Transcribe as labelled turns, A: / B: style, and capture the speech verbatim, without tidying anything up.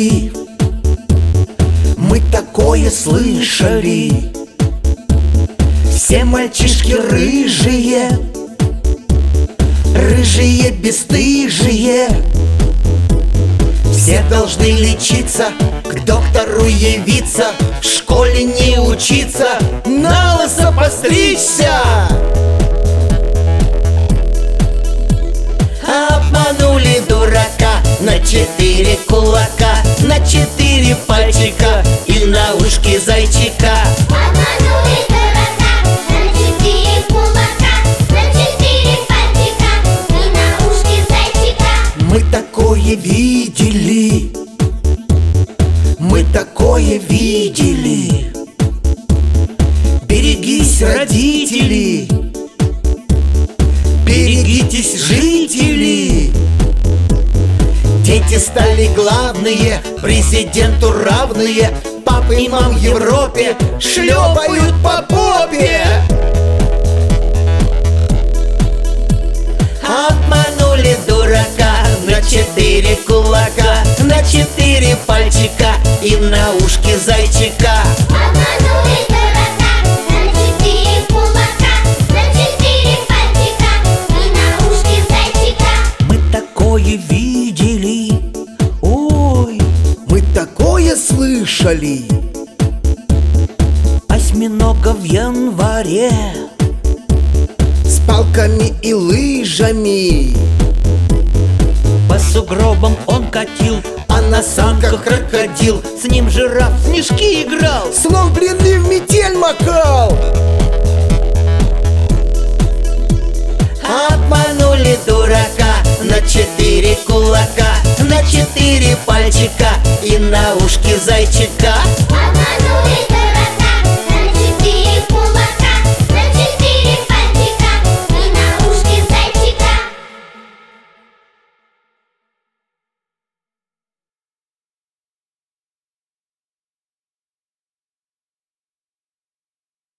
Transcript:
A: видели, мы такое слышали. Все мальчишки рыжие, рыжие бесстыжие. Все должны лечиться, к доктору явиться, в школе не учиться, на лысо постричься. Обманули дурака на четыре кулака, на четыре пальчика и на ушки зайчика.
B: Обманули дурака на четыре кулака, на четыре пальчика и на ушки зайчика.
A: Мы такое видели, мы такое видели. Берегись, родители, берегитесь, жители. Дети стали главные, президенту равные. Папы и мам в Европе шлепают по попе. Обманули дурака на четыре кулака, на четыре пальчика и на ушки зайчика.
B: Обманули дурака на четыре кулака, на четыре пальчика и на ушки зайчика.
A: Мы такое видели, ой, мы такое слышали. Осьминога в январе с палками и лыжами по сугробам он катил, а на санках крокодил. С ним жираф в снежки играл, слон блины в метель макал. Обманули дурака на четыре кулака, на четыре пальчика и на ушки зайчика.